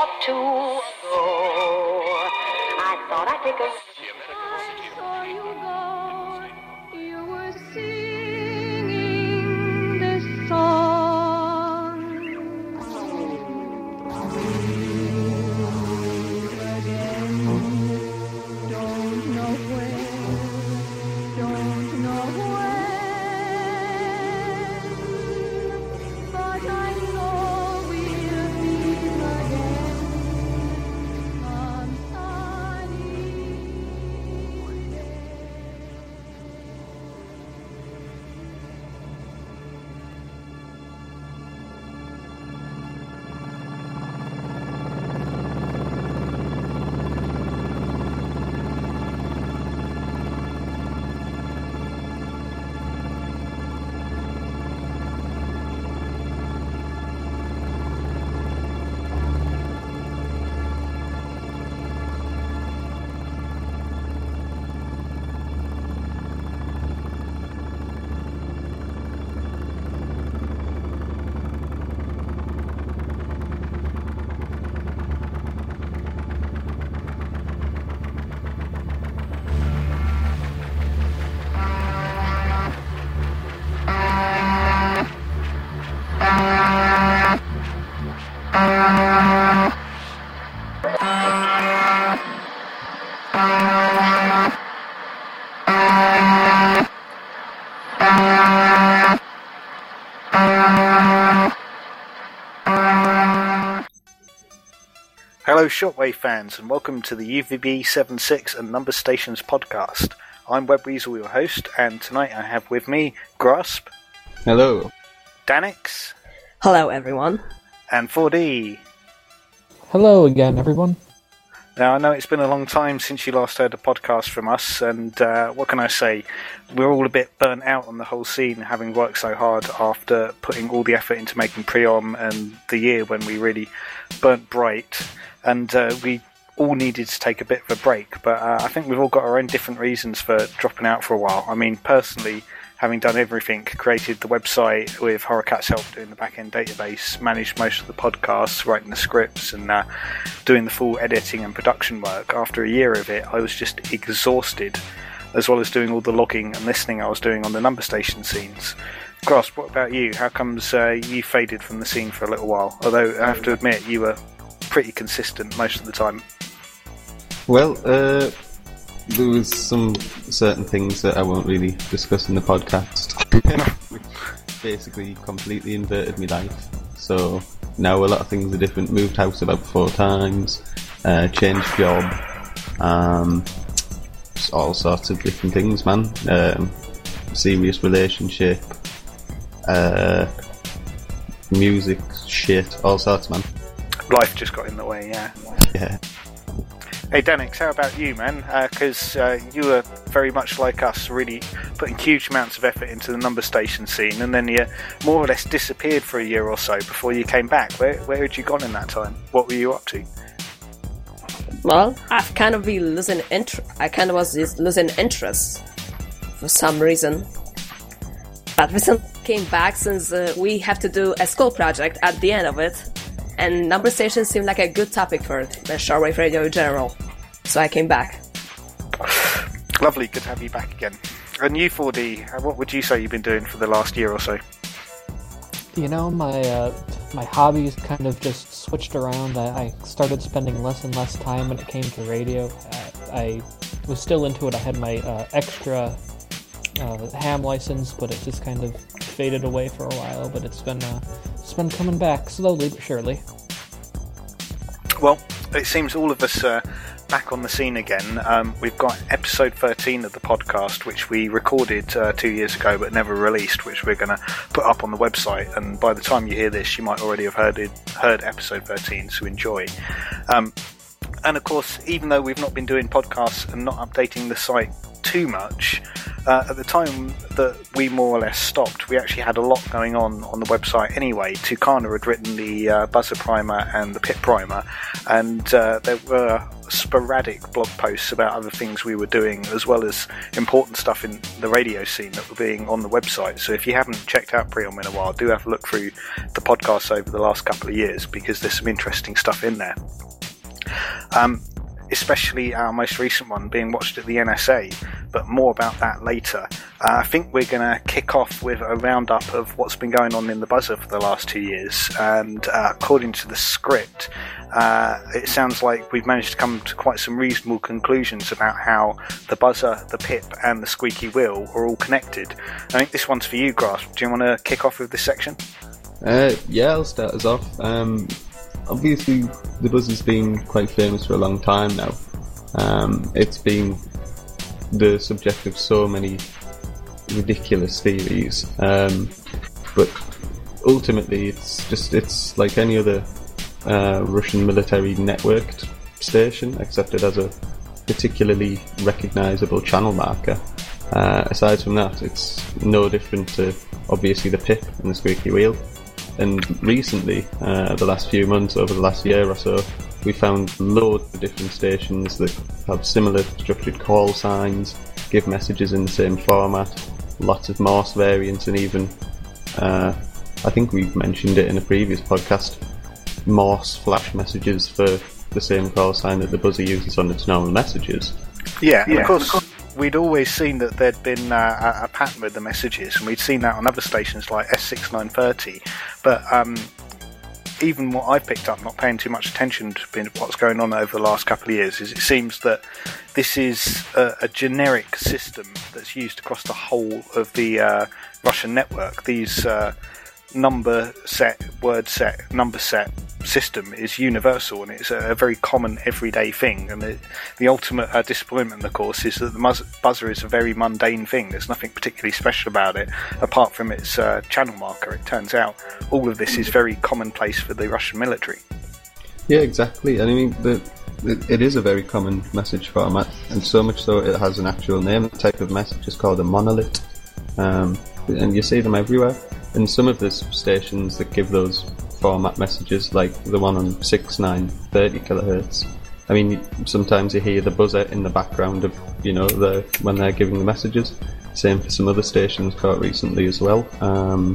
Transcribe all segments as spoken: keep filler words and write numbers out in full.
or two ago, I thought I'd take a... saw you go, you were singing this song. Again, don't know where, don't know when, but I know we'll meet again on sunny days. Hello Shortwave fans and welcome to the U V B seventy-six and Number Stations podcast. I'm Webweasel, your host, and tonight I have with me Grasp. Hello. Danix. Hello, everyone. And four D. Hello again, everyone. Now, I know it's been a long time since you last heard a podcast from us, and uh, what can I say? We're all a bit burnt out on the whole scene, having worked so hard after putting all the effort into making Pre-Om and the year when we really burnt bright, and uh, we all needed to take a bit of a break, but uh, I think we've all got our own different reasons for dropping out for a while. I mean, personally, having done everything, created the website with Horrorcat's help doing the back-end database, managed most of the podcasts, writing the scripts, and uh, doing the full editing and production work. After a year of it, I was just exhausted, as well as doing all the logging and listening I was doing on the Number Station scenes. Grasp, what about you? How comes uh, you faded from the scene for a little while? Although, I have to admit, you were pretty consistent most of the time. Well, uh... there was some certain things that I won't really discuss in the podcast, which basically completely inverted my life. So now a lot of things are different. Moved house about four times, uh, changed job, um, just all sorts of different things, man. Um, serious relationship, uh, music, shit, all sorts, man. Life just got in the way, yeah. Yeah. Hey Danix, how about you, man? Because uh, uh, you were very much like us, really putting huge amounts of effort into the Number Station scene, and then you more or less disappeared for a year or so before you came back. Where where had you gone in that time? What were you up to? Well, I've kind of been losing interest. I kind of was just losing interest for some reason. But recently came back since uh, we have to do a school project at the end of it. And Number Station seemed like a good topic for the shortwave radio in general. So I came back. Lovely, good to have you back again. And you, four D, what would you say you've been doing for the last year or so? You know, my uh, my hobbies kind of just switched around. I, I started spending less and less time when it came to radio. I, I was still into it. I had my uh, extra uh, ham license, but it just kind of faded away for a while. But it's been uh, it's been coming back slowly but surely. Well, it seems all of us are back on the scene again. Um, we've got episode thirteen of the podcast, which we recorded uh, two years ago but never released, which we're going to put up on the website. And by the time you hear this, you might already have heard it, heard episode thirteen, so enjoy. Um, and of course, even though we've not been doing podcasts and not updating the site too much, uh, at the time that we more or less stopped, we actually had a lot going on on the website anyway. Tucana had written the uh, Buzzer Primer and the Pip Primer, and uh, there were sporadic blog posts about other things we were doing, as well as important stuff in the radio scene that were being on the website. So if you haven't checked out Preom in a while, do have a look through the podcasts over the last couple of years, because there's some interesting stuff in there. Um, especially our most recent one being watched at the N S A, but more about that later. Uh, I think we're going to kick off with a roundup of what's been going on in the Buzzer for the last two years, and uh, according to the script, uh, it sounds like we've managed to come to quite some reasonable conclusions about how the Buzzer, the Pip and the Squeaky Wheel are all connected. I think this one's for you, Grasp. Do you want to kick off with this section? Uh, yeah, I'll start us off. Um, obviously, the Buzzer's been quite famous for a long time now. Um, it's been the subject of so many ridiculous theories, um, but ultimately it's just it's like any other uh, Russian military networked station, except it has a particularly recognisable channel marker. Uh, aside from that, it's no different to obviously the Pip and the Squeaky Wheel. And recently, uh, the last few months, over the last year or so, we found loads of different stations that have similar structured call signs, give messages in the same format, lots of Morse variants, and even, uh, I think we've mentioned it in a previous podcast, Morse flash messages for the same call sign that the Buzzer uses on its normal messages. Yeah, and yeah. of course, we'd always seen that there'd been uh, a, a pattern with the messages, and we'd seen that on other stations like S six nine thirty, but um, even what I've picked up, not paying too much attention to what's going on over the last couple of years, is it seems that this is a, a generic system that's used across the whole of the uh, Russian network. These uh, number set, word set, number set system is universal, and it's a, a very common everyday thing. And the, the ultimate uh, disappointment, of course, is that the muzz- Buzzer is a very mundane thing. There's nothing particularly special about it apart from its uh, channel marker. It turns out all of this is very commonplace for the Russian military. Yeah, exactly. And I mean, the, it, it is a very common message format, and so much so it has an actual name. The type of message is called a monolith, um, and you see them everywhere. And some of the stations that give those format messages, like the one on six nine thirty kilohertz, I mean, sometimes you hear the buzzer in the background of, you know, the when they're giving the messages. Same for some other stations caught recently as well. Um,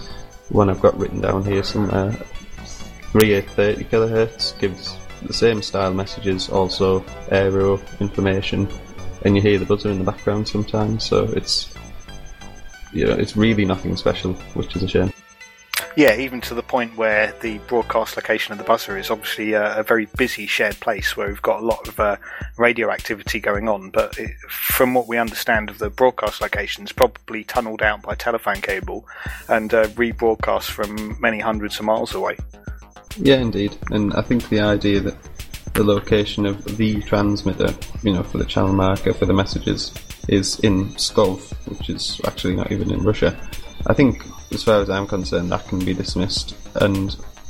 one I've got written down here somewhere, thirty-eight thirty kilohertz, gives the same style messages, also aero information, and you hear the buzzer in the background sometimes. So it's, you know, it's really nothing special, which is a shame. Yeah, even to the point where the broadcast location of the Buzzer is obviously a, a very busy shared place where we've got a lot of uh, radio activity going on, but it, from what we understand of the broadcast locations, probably tunnelled out by telephone cable and uh, rebroadcast from many hundreds of miles away. Yeah, indeed. And I think the idea that the location of the transmitter, you know, for the channel marker for the messages is in Pskov, which is actually not even in Russia, I think, as far as I'm concerned, that can be dismissed, and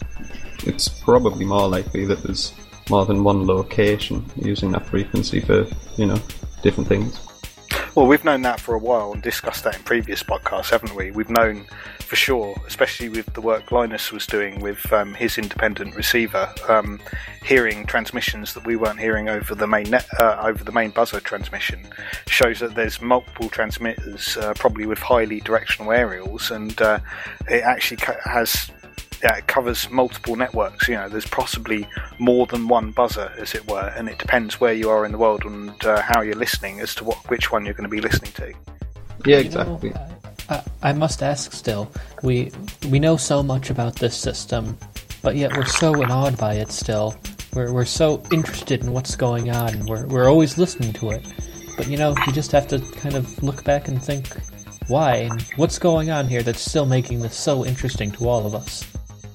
it's probably more likely that there's more than one location using that frequency for, you know, different things. Well, we've known that for a while and discussed that in previous podcasts, haven't we? We've known for sure, especially with the work Linus was doing with um, his independent receiver, um, hearing transmissions that we weren't hearing over the main net, uh, over the main Buzzer transmission, shows that there's multiple transmitters, uh, probably with highly directional aerials, and uh, it actually ca- has. Yeah, it covers multiple networks. You know, there's possibly more than one Buzzer, as it were, and it depends where you are in the world and uh, how you're listening as to what which one you're going to be listening to. Yeah, exactly. You know, I, I must ask still, we we know so much about this system, but yet we're so awed by it still. We're we're so interested in what's going on, and we're we're always listening to it. But you know, you just have to kind of look back and think, why and what's going on here that's still making this so interesting to all of us.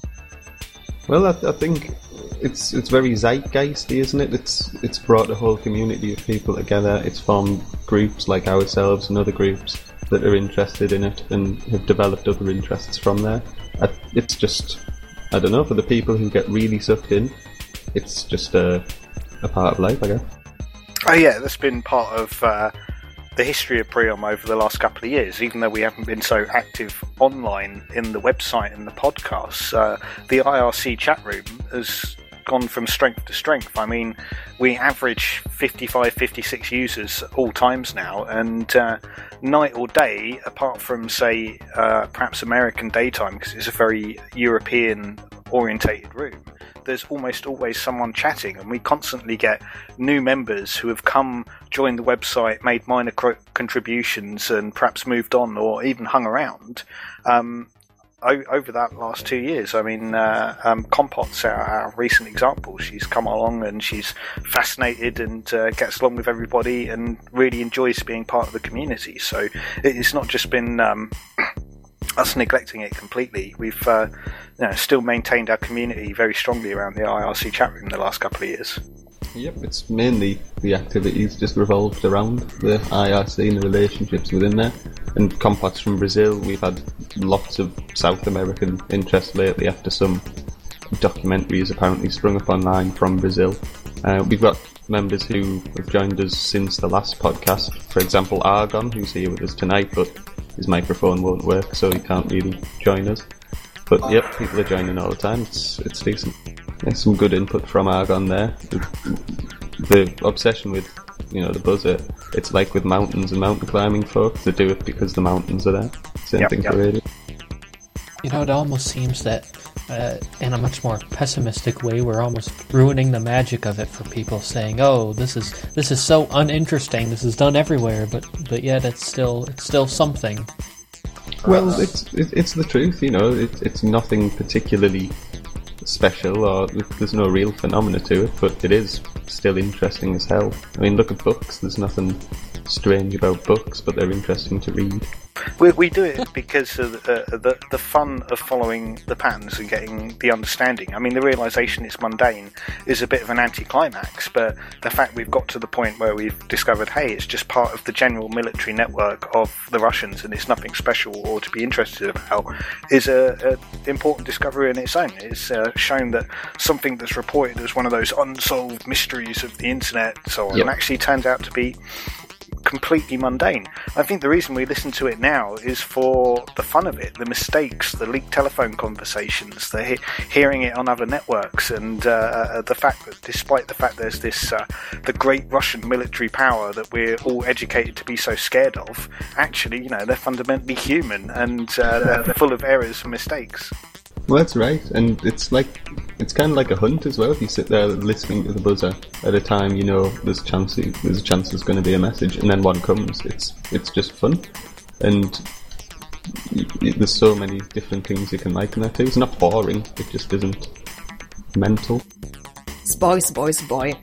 Well, I, I think it's it's very zeitgeisty, isn't it? It's it's brought a whole community of people together. It's formed groups like ourselves and other groups that are interested in it and have developed other interests from there. I, it's just, I don't know, for the people who get really sucked in, it's just a, a part of life, I guess. Oh yeah, that's been part of uh, the history of Priom over the last couple of years, even though we haven't been so active online in the website and the podcasts, uh, the I R C chat room has gone from strength to strength. I mean, we average fifty-five, fifty-six users at all times now, and uh, night or day, apart from, say, uh, perhaps American daytime, because it's a very European-orientated room, there's almost always someone chatting, and we constantly get new members who have come, joined the website, made minor cr- contributions, and perhaps moved on or even hung around. Um, o- over that last two years, I mean, uh, um, Compot's our, our recent example. She's come along and she's fascinated and uh, gets along with everybody and really enjoys being part of the community. So it's not just been um, us neglecting it completely. We've uh, you know, still maintained our community very strongly around the I R C chat room the last couple of years. Yep, it's mainly the activities just revolved around the I R C and the relationships within there. And Compot's from Brazil. We've had lots of South American interest lately after some documentaries apparently sprung up online from Brazil. Uh, we've got members who have joined us since the last podcast. For example, Argon, who's here with us tonight, but his microphone won't work, so he can't really join us. But yep, people are joining all the time. It's it's decent. There's some good input from Argon there. The, the obsession with, you know, the buzzer, it's like with mountains and mountain climbing folk. They do it because the mountains are there. Same Yep, thing yep. for radio. You know, it almost seems that, uh, in a much more pessimistic way, we're almost ruining the magic of it for people, saying, "Oh, this is this is so uninteresting. This is done everywhere," but but yet it's still it's still something. Well, it's it, it's the truth, you know. It, it's nothing particularly special, or there's no real phenomena to it, but it is still interesting as hell. I mean, look at books. There's nothing strange about books, but they're interesting to read. We, we do it because of uh, the the fun of following the patterns and getting the understanding. I mean, the realisation it's mundane is a bit of an anticlimax, but the fact we've got to the point where we've discovered, hey, it's just part of the general military network of the Russians and it's nothing special or to be interested about, is a, a important discovery in its own. It's uh, shown that something that's reported as one of those unsolved mysteries of the internet so on Yep. actually turns out to be completely mundane. I think the reason we listen to it now is for the fun of it, the mistakes, the leaked telephone conversations, the he- hearing it on other networks, and uh, the fact that despite the fact there's this uh, the great Russian military power that we're all educated to be so scared of, actually, you know, they're fundamentally human and uh, they're, they're full of errors and mistakes. Well, that's right, and it's like it's kind of like a hunt as well. If you sit there listening to the buzzer at a time, you know there's a chance there's a chance there's going to be a message, and then one comes. It's it's just fun, and y- y- there's so many different things you can like in that too. It's not boring. It just isn't mental. It's boys, boys, boy.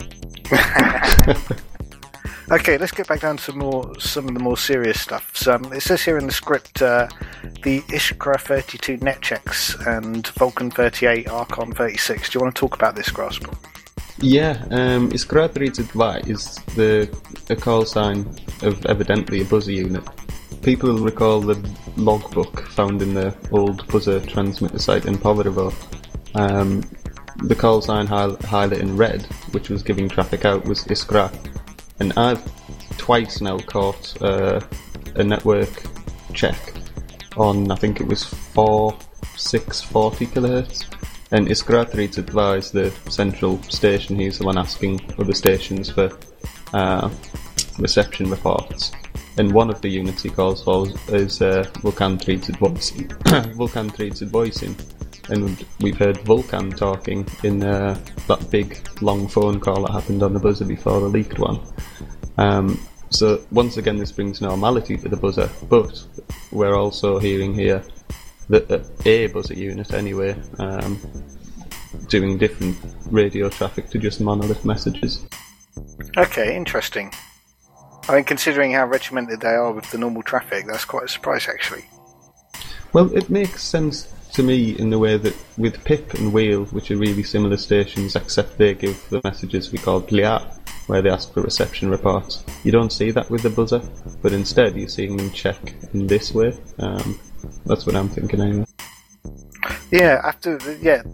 Okay, let's get back down to more some of the more serious stuff. So, um, it says here in the script uh, the Iskra thirty-two net checks and Vulcan thirty-eight Archon thirty-six. Do you want to talk about this, Graspel? Yeah, um, Iskra thirty-two is the a call sign of evidently a buzzer unit. People will recall the logbook found in the old buzzer transmitter site in Povarovo. Um, the call sign hi- highlighted in red, which was giving traffic out, was Iskra. And I've twice now caught uh, a network check on, I think it was four six forty kilohertz. And Iskra thirty-two is the central station. He's the one asking other stations for uh, reception reports. And one of the units he calls for is uh, Vulcan thirty-two voicing. Vulcan thirty-two voicing. And we've heard Vulcan talking in uh, that big long phone call that happened on the buzzer before the leaked one. Um, so once again this brings normality to the buzzer, but we're also hearing here that uh, a buzzer unit anyway um, doing different radio traffic to just monolith messages. Okay, interesting. I mean, considering how regimented they are with the normal traffic, that's quite a surprise, actually. Well, it makes sense to me in the way that with Pip and Wheel, which are really similar stations, except they give the messages we call Plia, where they ask for reception reports. You don't see that with the buzzer, but instead you're seeing them check in this way. Um, that's what I'm thinking anyway. Yeah, after the, yeah,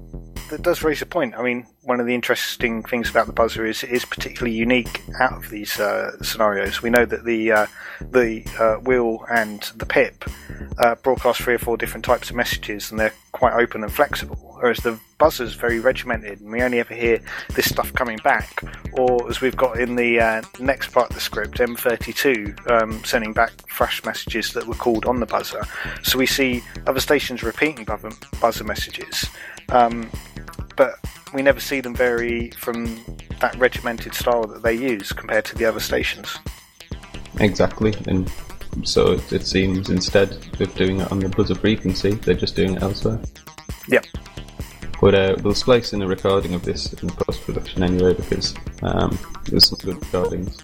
that does raise a point. I mean, one of the interesting things about the buzzer is it is particularly unique out of these uh, scenarios. We know that the uh, the uh, wheel and the pip uh, broadcast three or four different types of messages, and they're quite open and flexible, whereas the buzzer's very regimented, and we only ever hear this stuff coming back, or as we've got in the uh, next part of the script, M thirty-two um, sending back flash messages that were called on the buzzer. So we see other stations repeating buzzer, buzzer messages, um, but we never see them vary from that regimented style that they use compared to the other stations. Exactly, and so it, it seems instead of doing it on the buzzer frequency, they're just doing it elsewhere. Yep. But uh, we'll splice in a recording of this in post-production anyway, because um, there's some good recordings.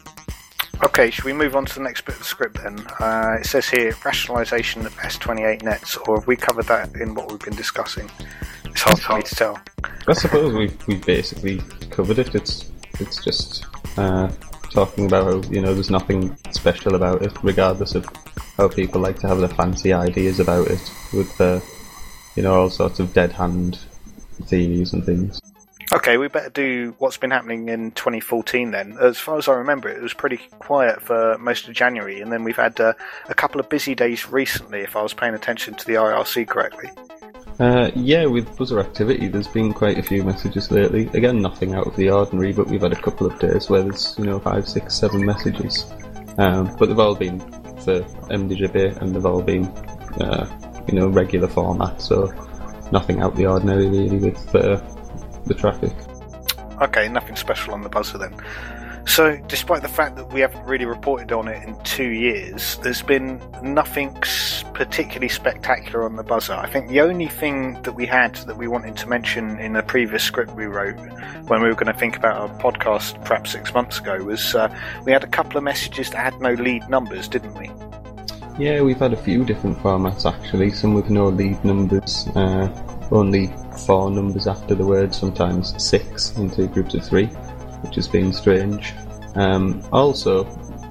Okay, should we move on to the next bit of the script then? Uh, it says here, rationalisation of S twenty-eight nets, or have we covered that in what we've been discussing? It's hard for me to tell. I suppose we've, we've basically covered it. It's it's just uh, talking about how, you know, there's nothing special about it, regardless of how people like to have their fancy ideas about it, with, uh, you know, all sorts of dead hand theories and things. Okay, we better do what's been happening in twenty fourteen then. As far as I remember, it was pretty quiet for most of January, and then we've had uh, a couple of busy days recently, if I was paying attention to the I R C correctly. Uh, yeah, with buzzer activity, there's been quite a few messages lately. Again, nothing out of the ordinary, but we've had a couple of days where there's, you know, five, six, seven messages. Um, but they've all been for M D J B, and they've all been, uh, you know, regular format, so nothing out of the ordinary really with uh, the traffic. Okay, nothing special on the buzzer then. So, despite the fact that we haven't really reported on it in two years, there's been nothing particularly spectacular on the buzzer. I think the only thing that we had that we wanted to mention in the previous script we wrote, when we were going to think about our podcast perhaps six months ago, was uh, we had a couple of messages that had no lead numbers, didn't we? Yeah, we've had a few different formats actually, some with no lead numbers, uh, only four numbers after the word, sometimes six into groups of three, which has been strange. Um, also,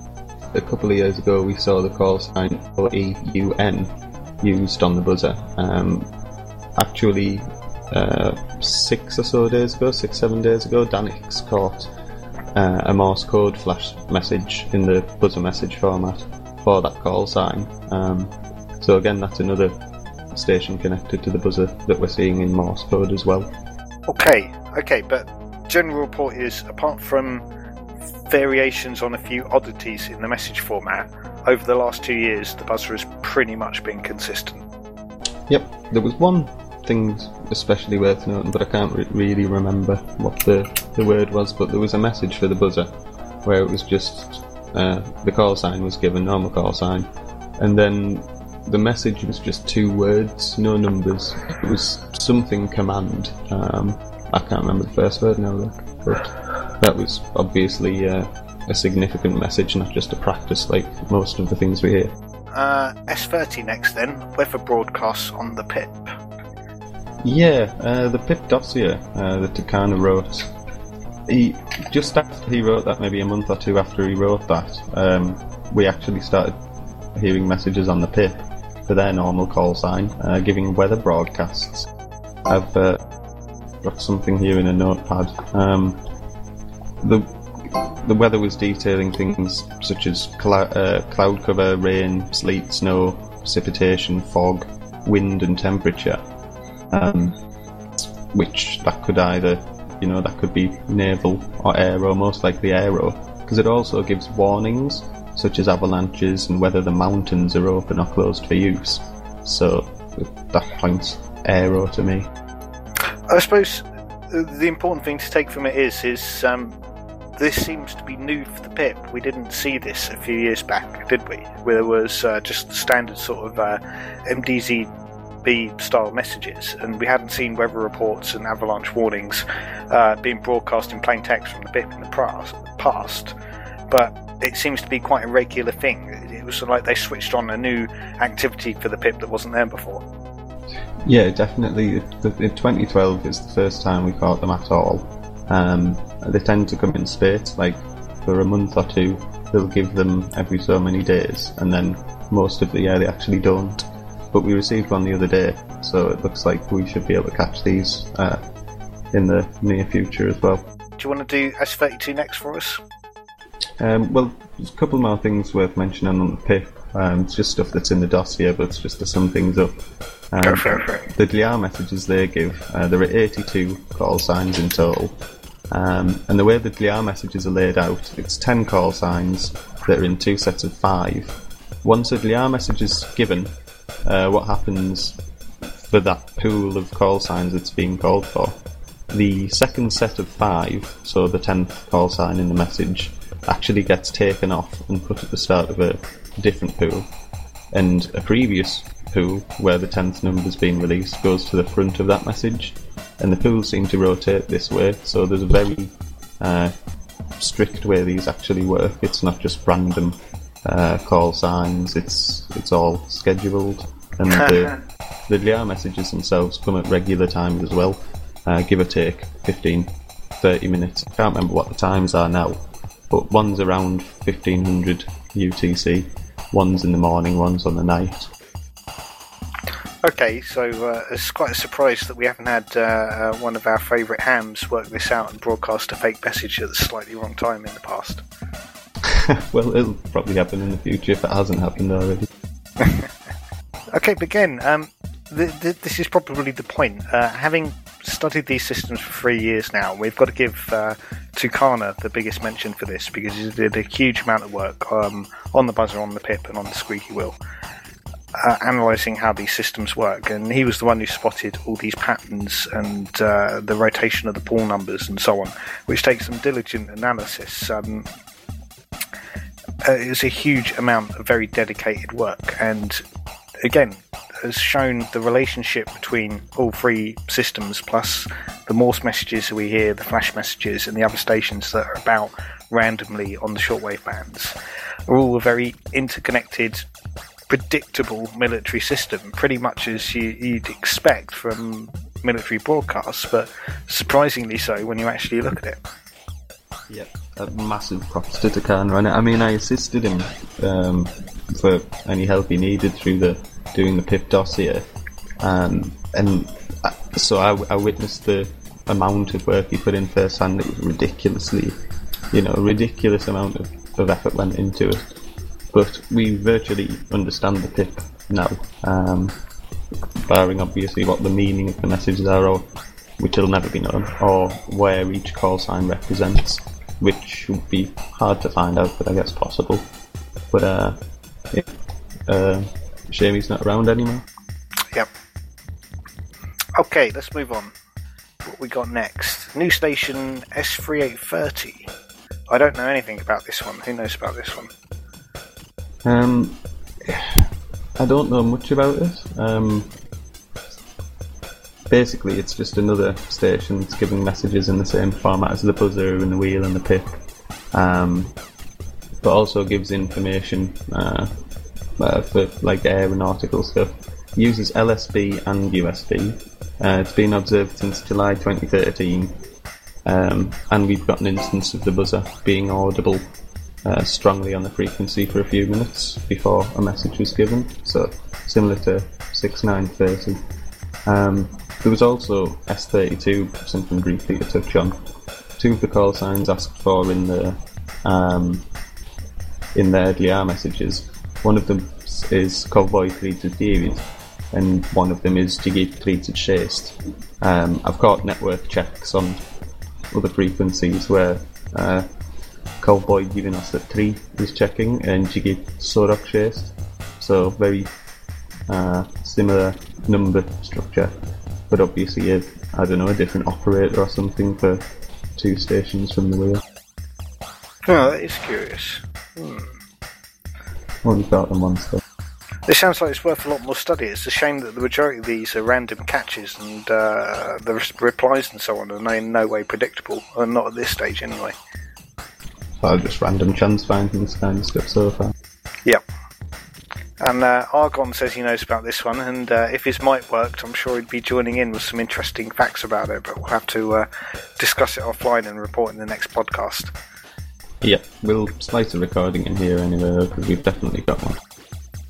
a couple of years ago we saw the call sign O E U N used on the buzzer. Um, actually, uh, six or so days ago, six, seven days ago, Danix caught uh, a Morse code flash message in the buzzer message format for that call sign. Um, so again, that's another station connected to the buzzer that we're seeing in Morse code as well. Okay, okay, but general report is, apart from variations on a few oddities in the message format, over the last two years the buzzer has pretty much been consistent. Yep, there was one thing especially worth noting, but I can't re- really remember what the, the word was, but there was a message for the buzzer where it was just uh, the call sign was given, normal call sign, and then the message was just two words, no numbers. It was something command. Um, I can't remember the first word now, though, but that was obviously uh, a significant message, not just a practice like most of the things we hear. Uh, S thirty next then, weather broadcasts on the pip. Yeah, uh, the pip dossier uh, that Takana wrote. He just after he wrote that, maybe a month or two after he wrote that, um, we actually started hearing messages on the pip for their normal call sign, uh, giving weather broadcasts. I've uh, got something here in a notepad. Um, the the weather was detailing things such as cl- uh, cloud cover, rain, sleet, snow, precipitation, fog, wind, and temperature. Um, which that could either, you know, that could be naval or aero, most likely aero, because it also gives warnings such as avalanches and whether the mountains are open or closed for use. So that points aero to me. I suppose the important thing to take from it is, is um, this seems to be new for the pip. We didn't see this a few years back, did we? Where there was uh, just standard sort of uh, M D Z B style messages, and we hadn't seen weather reports and avalanche warnings uh, being broadcast in plain text from the pip in the past. But it seems to be quite a regular thing. It was sort of like they switched on a new activity for the pip that wasn't there before. Yeah, definitely. In twenty twelve is the first time we caught them at all. Um, they tend to come in spurts, like for a month or two they'll give them every so many days, and then most of the year they actually don't. But we received one the other day, so it looks like we should be able to catch these uh, in the near future as well. Do you want to do S thirty-two next for us? Um, well, there's a couple more things worth mentioning on the P I P. Um, it's just stuff that's in the dossier, but it's just to sum things up. Um, Go for it, for it. The D L R messages they give, uh, there are eighty-two call signs in total. Um, and the way the D L R messages are laid out, it's ten call signs that are in two sets of five. Once a D L R message is given, uh, what happens for that pool of call signs that's being called for? The second set of five, so the tenth call sign in the message, actually gets taken off and put at the start of a different pool. And a previous pool, where the tenth number's been released, goes to the front of that message. And the pools seem to rotate this way, so there's a very uh, strict way these actually work. It's not just random uh, call signs, it's it's all scheduled. And the, the D L R messages themselves come at regular times as well. Uh, give or take fifteen, thirty minutes. I can't remember what the times are now, but one's around fifteen hundred U T C, one's in the morning, one's on the night. Okay, so uh, it's quite a surprise that we haven't had uh, uh, one of our favourite hams work this out and broadcast a fake message at the slightly wrong time in the past. Well, it'll probably happen in the future if it hasn't happened already. Okay, but again, um, th- th- this is probably the point. Uh, having studied these systems for three years now, we've got to give uh, Tucana the biggest mention for this, because he did a huge amount of work um, on the buzzer, on the P I P, and on the squeaky wheel, uh, analysing how these systems work. And he was the one who spotted all these patterns and uh, the rotation of the pool numbers and so on, which takes some diligent analysis. Um, uh, it's a huge amount of very dedicated work, and again, has shown the relationship between all three systems, plus the Morse messages we hear, the flash messages, and the other stations that are about randomly on the shortwave bands, are all a very interconnected, predictable military system, pretty much as you, you'd expect from military broadcasts, but surprisingly so when you actually look at it. Yeah, a massive props to Tucana on it. I mean, I assisted him um, for any help he needed through the doing the P I P dossier, um, and I, so I, I witnessed the amount of work he put in firsthand. It was ridiculously, you know, a ridiculous amount of, of effort went into it. But we virtually understand the P I P now, um, barring obviously what the meaning of the messages are, or which will never be known, or where each call sign represents, which would be hard to find out, but I guess possible. But uh, yeah, uh, shame he's not around anymore. Yep. Okay, let's move on. What we got next? New station S thirty-eight thirty. I don't know anything about this one. Who knows about this one? Um, I don't know much about it. Um, basically, it's just another station that's giving messages in the same format as the buzzer and the wheel and the P I P, um, but also gives information uh, uh, for like aeronautical stuff. It uses L S B and U S B. Uh, it's been observed since July twenty thirteen, um, and we've got an instance of the buzzer being audible Uh, strongly on the frequency for a few minutes before a message was given, so similar to six nine thirty. Um, there was also S thirty-two, something briefly to touch on. Two of the call signs asked for in the um, in their D L R messages. One of them is Cowboy Treated David, and one of them is Jiggy Treated Shast. Um, I've got network checks on other frequencies where uh, Cowboy giving us a three is checking, and Jiggy Sorok Shast. So very uh, similar number structure, but obviously a, I don't know, a different operator or something for two stations from the wheel. Oh, that is curious. Hmm. Only got them once though. This sounds like it's worth a lot more study. It's a shame that the majority of these are random catches, and uh, the replies and so on are in no way predictable, or not at this stage anyway. So just random chance finding this kind of stuff so far. Yep. And uh, Argon says he knows about this one, and uh, if his mic worked, I'm sure he'd be joining in with some interesting facts about it, but we'll have to uh, discuss it offline and report in the next podcast. Yeah, we'll slice a recording in here anyway, because we've definitely got one.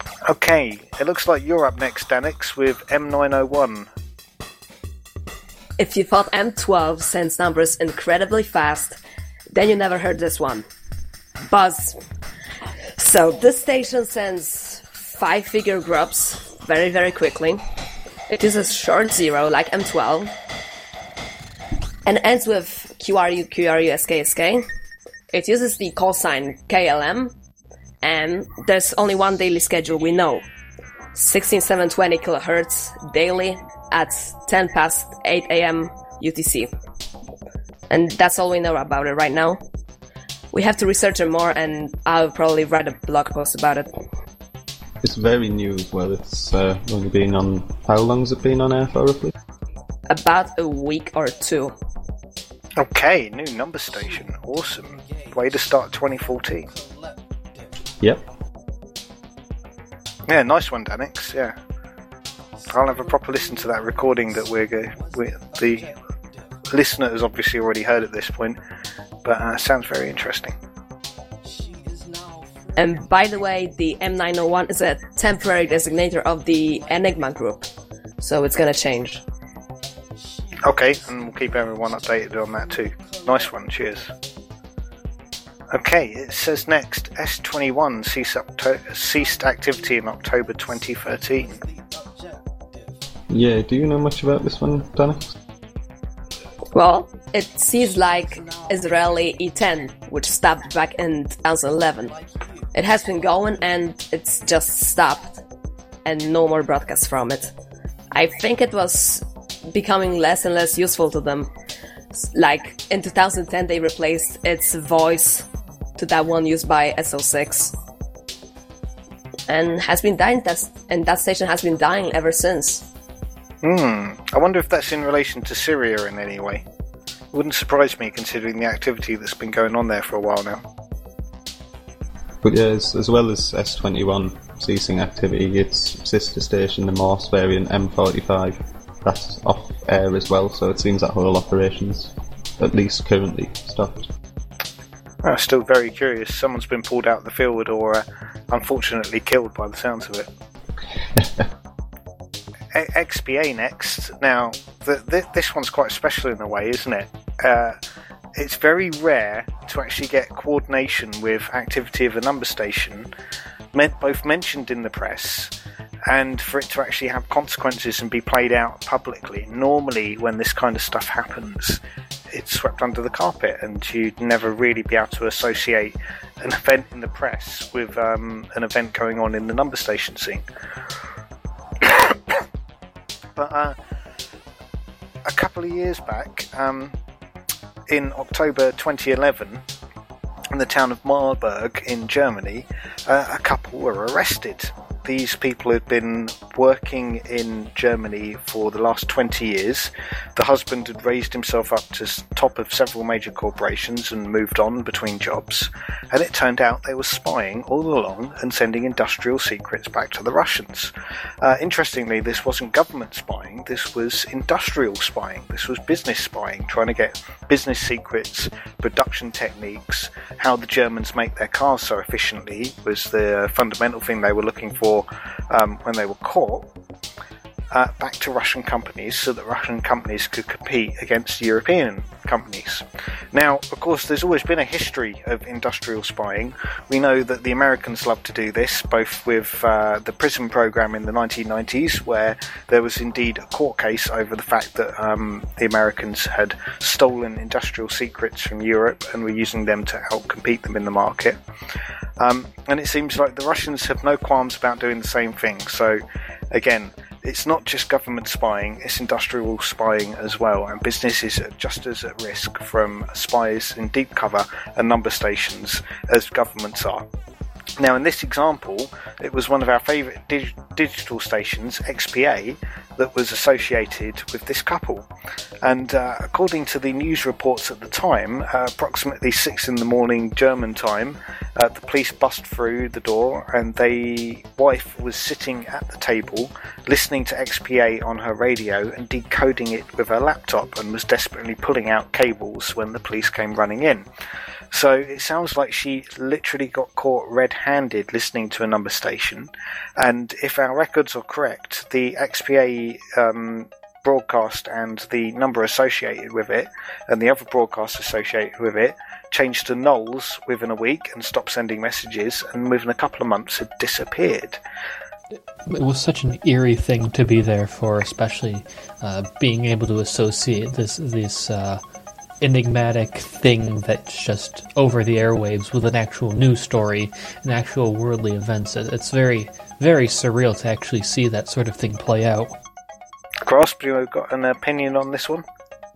Okay, it looks like you're up next, Danix, with M nine oh one. If you thought M twelve sends numbers incredibly fast, then you never heard this one. Buzz. So this station sends five-figure groups very, very quickly. It uses short zero like M twelve and ends with Q R U, Q R U, S K, S K. It uses the call sign K L M, and there's only one daily schedule we know. sixteen seven twenty kilohertz daily at ten past eight a.m. U T C. And that's all we know about it right now. We have to research it more, and I'll probably write a blog post about it. It's very new as well. It's uh, only been on... How long's it been on air for, roughly? About a week or two. Okay, new number station. Awesome. Way to start twenty fourteen. Yep. Yeah, nice one, Danix. Yeah. I'll have a proper listen to that recording that we're going... We, the listener has obviously already heard at this point, but uh, sounds very interesting. And by the way, the M nine oh one is a temporary designator of the Enigma group, so it's gonna change. Okay, and we'll keep everyone updated on that too. Nice one, cheers. Okay, it says next, S twenty-one ceased, Octo- ceased activity in October twenty thirteen. Yeah, do you know much about this one, Danny? Well, it seems like Israeli E ten, which stopped back in twenty eleven. It has been going and it's just stopped, and no more broadcasts from it. I think it was becoming less and less useful to them. Like, in two thousand ten they replaced its voice to that one used by S O six. And has been dying, that's, and that station has been dying ever since. Hmm, I wonder if that's in relation to Syria in any way. Wouldn't surprise me considering the activity that's been going on there for a while now. But yeah, as, as well as S twenty-one ceasing activity, its sister station, the Morse variant M forty-five, that's off air as well, so it seems that whole operation's at least currently stopped. I'm still very curious. Someone's been pulled out of the field or uh, unfortunately killed by the sounds of it. X P A next. Now, the, the, this one's quite special in a way, isn't it? Uh, it's very rare to actually get coordination with activity of a number station, meant both mentioned in the press, and for it to actually have consequences and be played out publicly. Normally, when this kind of stuff happens, it's swept under the carpet, and you'd never really be able to associate an event in the press with um, an event going on in the number station scene. But uh, a couple of years back, um, in October twenty eleven, in the town of Marburg in Germany, uh, a couple were arrested. These people had been working in Germany for the last twenty years. The husband had raised himself up to top of several major corporations and moved on between jobs. And it turned out they were spying all along and sending industrial secrets back to the Russians. Uh, interestingly, this wasn't government spying, this was industrial spying. This was business spying, trying to get business secrets, production techniques, how the Germans make their cars so efficiently was the fundamental thing they were looking for um, when they were caught, uh, back to Russian companies so that Russian companies could compete against European companies. Now, of course, there's always been a history of industrial spying. We know that the Americans love to do this, both with uh, the PRISM program in the nineteen nineties, where there was indeed a court case over the fact that um, the Americans had stolen industrial secrets from Europe and were using them to out-compete them in the market. Um, and it seems like the Russians have no qualms about doing the same thing. So, again, it's not just government spying, it's industrial spying as well, and businesses are just as at risk from spies in deep cover and number stations as governments are. Now, in this example, it was one of our favourite dig- digital stations, X P A, that was associated with this couple. And uh, according to the news reports at the time, uh, approximately six in the morning German time, uh, the police bust through the door, and the wife was sitting at the table listening to X P A on her radio and decoding it with her laptop, and was desperately pulling out cables when the police came running in. So it sounds like she literally got caught red-handed listening to a number station, and if our records are correct, the X P A um, broadcast and the number associated with it, and the other broadcast associated with it, changed to nulls within a week and stopped sending messages, and within a couple of months had disappeared. It was such an eerie thing to be there for, especially uh, being able to associate this this uh, enigmatic thing that's just over the airwaves with an actual news story and actual worldly events. It's very, very surreal to actually see that sort of thing play out. Grasp, you got an opinion on this one?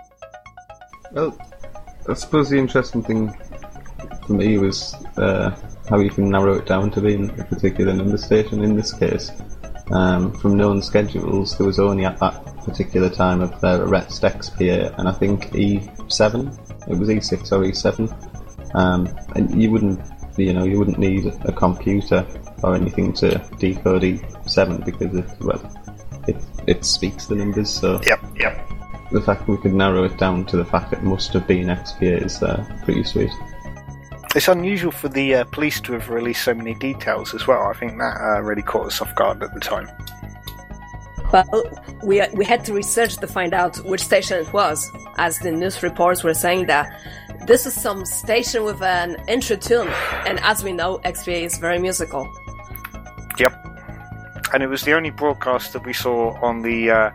Well, I suppose the interesting thing for me was uh, how you can narrow it down to being a particular number station. In this case, um, from known schedules, there was only at that particular time of their arrest X P A, and I think E seven. It was E six or E seven, um, and you wouldn't, you know, you wouldn't need a computer or anything to decode E seven because it, well, it it speaks the numbers. So Yep, yep. the fact we could narrow it down to the fact it must have been X P A is uh, pretty sweet. It's unusual for the uh, police to have released so many details as well. I think that uh, really caught us off guard at the time. Well, we we had to research to find out which station it was, as the news reports were saying that this is some station with an intro tune, and as we know, X P A is very musical. Yep. And it was the only broadcast that we saw on the uh,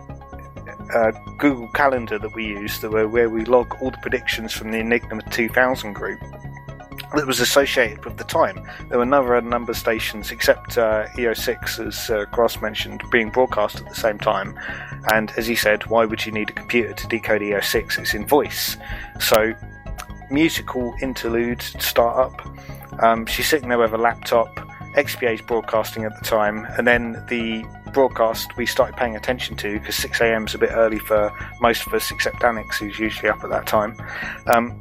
uh, Google Calendar that we used, that were where we log all the predictions from the Enigma two thousand group, that was associated with the time. There were no other number stations except uh, E O six, as uh, Grass mentioned, being broadcast at the same time. And as he said, why would you need a computer to decode E O six? It's in voice. So, musical interlude start up. Um, she's sitting there with a laptop. X P A's broadcasting at the time, and then the broadcast we started paying attention to, because six a.m. is a bit early for most of us except Annex, who's usually up at that time. Um,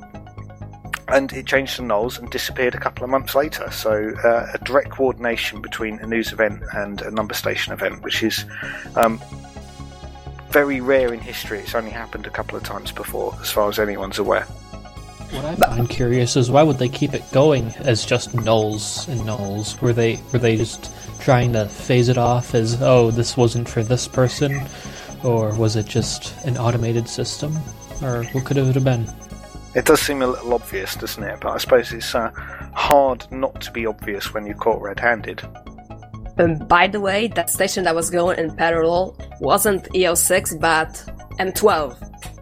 and it changed to nulls and disappeared a couple of months later. So uh, a direct coordination between a news event and a number station event, which is um, very rare in history. It's only happened a couple of times before, as far as anyone's aware. What I find curious is why would they keep it going as just nulls and nulls? Were they were they just trying to phase it off as, oh, this wasn't for this person? Or was it just an automated system? Or what could it have been? It does seem a little obvious, doesn't it? But I suppose it's uh, hard not to be obvious when you're caught red-handed. And by the way, that station that was going in parallel wasn't E O six, but M twelve.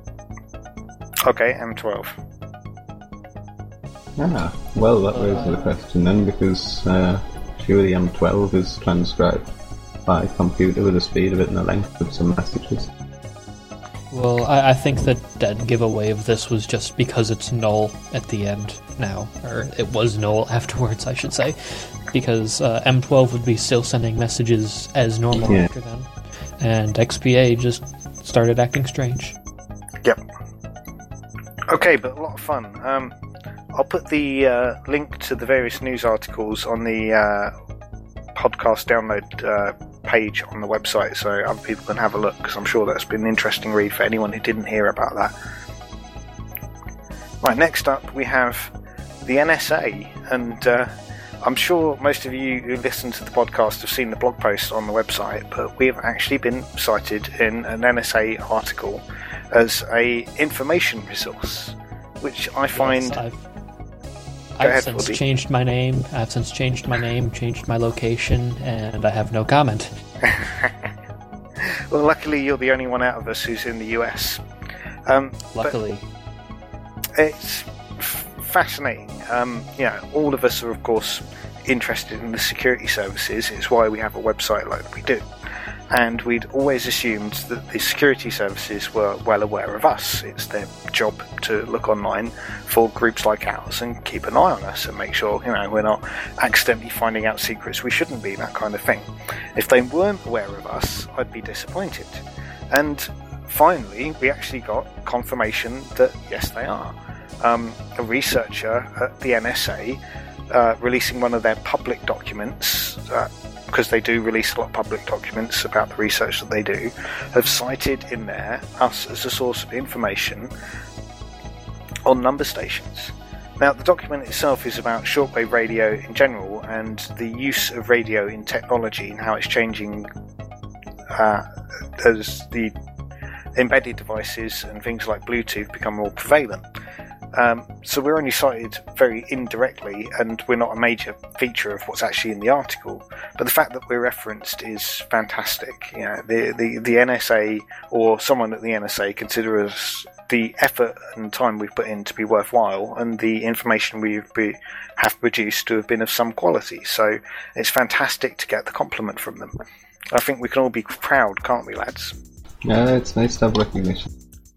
Okay, M twelve. Ah, well, that raises a question then, because uh, surely M twelve is transcribed by computer with the speed of it and the length of some messages. Well, I, I think the dead giveaway of this was just because it's null at the end now, or it was null afterwards, I should say, because uh, M twelve would be still sending messages as normal Yeah. after them, and X P A just started acting strange. Yep. Okay, but a lot of fun. Um, I'll put the uh, link to the various news articles on the uh, podcast download uh, page on the website, so other people can have a look, because I'm sure that's been an interesting read for anyone who didn't hear about that. Right, next up we have the N S A, and uh, I'm sure most of you who listen to the podcast have seen the blog post on the website, but we have actually been cited in an N S A article as a information resource, which I find... Yes, I've, Go I've ahead, since Woody. changed my name, I've since changed my name, changed my location, and I have no comment. Well, luckily you're the only one out of us who's in the U S. Um, but Luckily. it's f- fascinating. Um, you know, all of us are, of course, interested in the security services. It's why we have a website like we do. And we'd always assumed that the security services were well aware of us. It's their job to look online for groups like ours and keep an eye on us and make sure, you know, we're not accidentally finding out secrets we shouldn't be, that kind of thing. If they weren't aware of us, I'd be disappointed. And finally, we actually got confirmation that yes, they are. Um, a researcher at the N S A uh, releasing one of their public documents, uh, because they do release a lot of public documents about the research that they do, have cited in there us as a source of information on number stations. Now, the document itself is about shortwave radio in general and the use of radio in technology and how it's changing uh, as the embedded devices and things like Bluetooth become more prevalent. Um, so we're only cited very indirectly, and we're not a major feature of what's actually in the article. But the fact that we're referenced is fantastic. You know, the, the, the N S A or someone at the N S A consider us the effort and time we've put in to be worthwhile, and the information we have produced to have been of some quality. So it's fantastic to get the compliment from them. I think we can all be proud, can't we, lads? Yeah, it's nice to have recognition.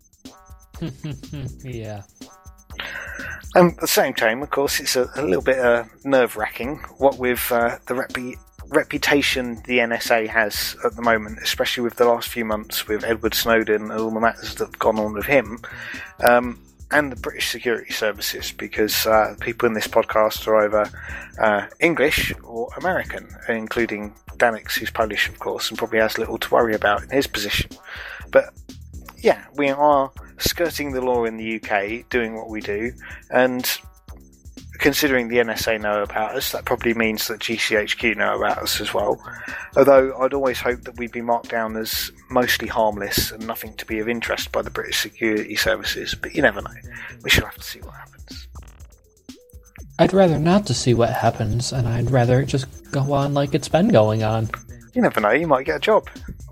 Yeah. And at the same time, of course, it's a, a little bit uh, nerve-wracking, what with uh, the repu- reputation the N S A has at the moment, especially with the last few months with Edward Snowden and all the matters that have gone on with him, um, and the British security services, because uh, people in this podcast are either uh, English or American, including Danix, who's Polish, of course, and probably has little to worry about in his position. But yeah, we are skirting the law in the U K, doing what we do, and considering the N S A know about us, that probably means that G C H Q know about us as well. Although I'd always hoped that we'd be marked down as mostly harmless and nothing to be of interest by the British security services, but you never know. We shall have to see what happens. I'd rather not to see what happens, and I'd rather it just go on like it's been going on. You never know, you might get a job.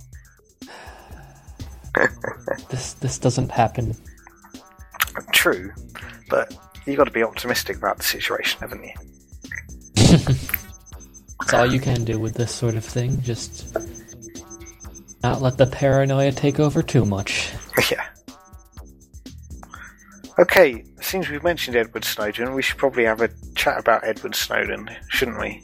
This this doesn't happen. True, but you got to be optimistic about the situation, haven't you? That's all you can do with this sort of thing. Just not let the paranoia take over too much. Yeah. Okay, since we've mentioned Edward Snowden, we should probably have a chat about Edward Snowden, shouldn't we?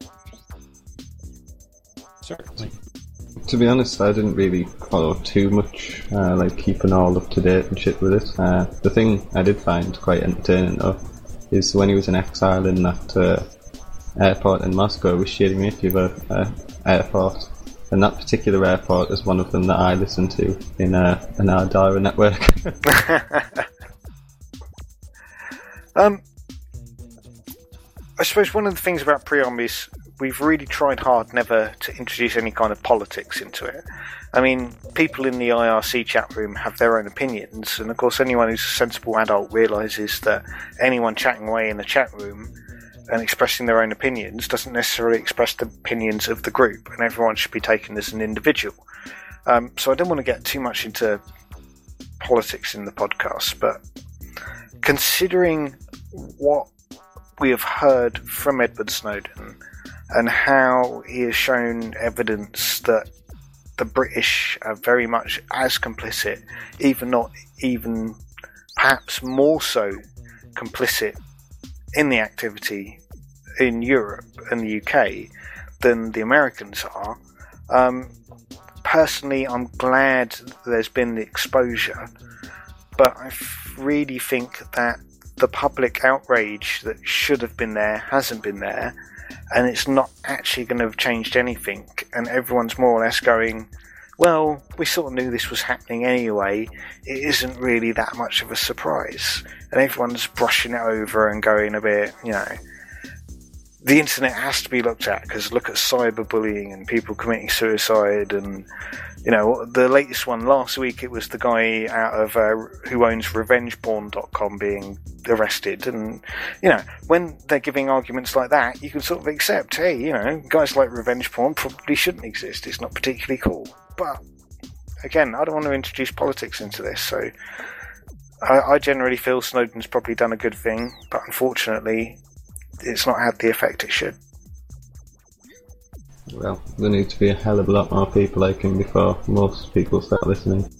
Certainly. To be honest, I didn't really follow too much, uh, like keeping all up to date and shit with it. Uh, the thing I did find quite entertaining though is when he was in exile in that uh, airport in Moscow with Sheremetyevo uh, airport, and that particular airport is one of them that I listen to in uh, an Ardara network. um, I suppose one of the things about Preom is we've really tried hard never to introduce any kind of politics into it. I mean, people in the I R C chat room have their own opinions, and of course anyone who's a sensible adult realises that anyone chatting away in the chat room and expressing their own opinions doesn't necessarily express the opinions of the group, and everyone should be taken as an individual. Um, so I don't want to get too much into politics in the podcast, but considering what we have heard from Edward Snowden and how he has shown evidence that the British are very much as complicit, even not even perhaps more so complicit in the activity in Europe and the U K than the Americans are. Um, personally, I'm glad there's been the exposure, but I really think that the public outrage that should have been there hasn't been there, and it's not actually going to have changed anything, and everyone's more or less going, well, we sort of knew this was happening anyway, it isn't really that much of a surprise, and everyone's brushing it over and going a bit, you know, the internet has to be looked at, because look at cyberbullying and people committing suicide, and you know, the latest one last week, it was the guy out of uh, who owns revenge porn dot com being arrested, and you know, when they're giving arguments like that, you can sort of accept, hey, you know, guys like revenge porn probably shouldn't exist, it's not particularly cool. But again, I don't want to introduce politics into this, so I, I generally feel Snowden's probably done a good thing, but unfortunately it's not had the effect it should. Well, there need to be a hell of a lot more people like him before most people start listening.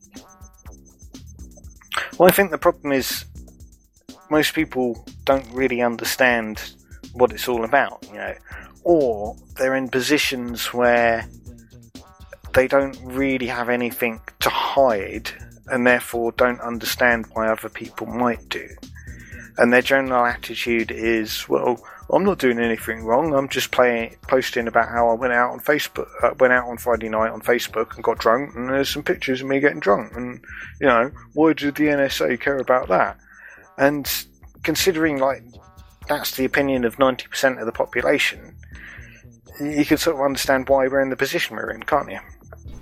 Well, I think the problem is most people don't really understand what it's all about, you know, or they're in positions where they don't really have anything to hide and therefore don't understand why other people might do. And their general attitude is, well, I'm not doing anything wrong. I'm just playing, posting about how I went out on Facebook, uh, went out on Friday night on Facebook and got drunk, and there's some pictures of me getting drunk. And you know, why did the N S A care about that? And considering like that's the opinion of ninety percent of the population, you can sort of understand why we're in the position we're in, can't you?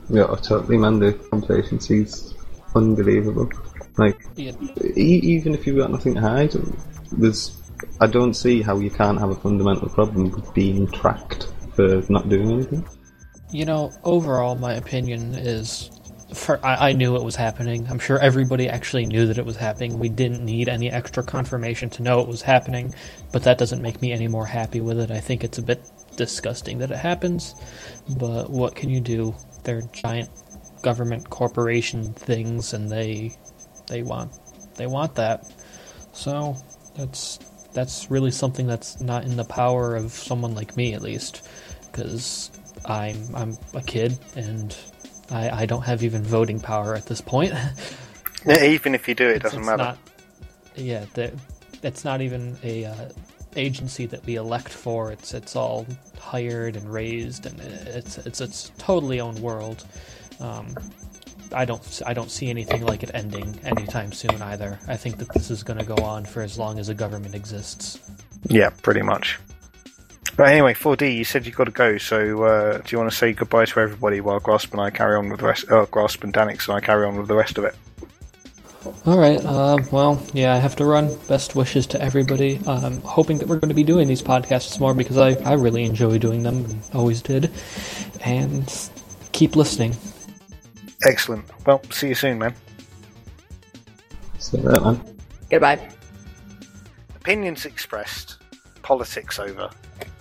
Yeah, totally, man. The complacency's unbelievable. Like, Yeah. e- even if you've got nothing to hide, there's. I don't see how you can't have a fundamental problem with being tracked for not doing anything. You know, overall, my opinion is, for I, I knew it was happening. I'm sure everybody actually knew that it was happening. We didn't need any extra confirmation to know it was happening, but that doesn't make me any more happy with it. I think it's a bit disgusting that it happens, but what can you do? They're giant government corporation things, and they they want they want that. So that's that's really something that's not in the power of someone like me, at least, because I'm I'm a kid and I, I don't have even voting power at this point. Yeah, even if you do, it It's- doesn't it's matter. Not, yeah, the, it's not even a uh, agency that we elect for. It's it's all hired and raised, and it's it's its totally own world. Um, I don't I don't see anything like it ending anytime soon either. I think that this is going to go on for as long as a government exists. Yeah, pretty much. But anyway, four D, you said you've got to go, so uh, do you want to say goodbye to everybody while Grasp and I carry on with the rest? Uh, Grasp and Danix and I carry on with the rest of it. Alright, uh, well, yeah, I have to run. Best wishes to everybody. I'm hoping that we're going to be doing these podcasts more because I, I really enjoy doing them, and always did. And keep listening. Excellent. Well, see you soon, man. So that, man. Goodbye. Opinions expressed, politics over.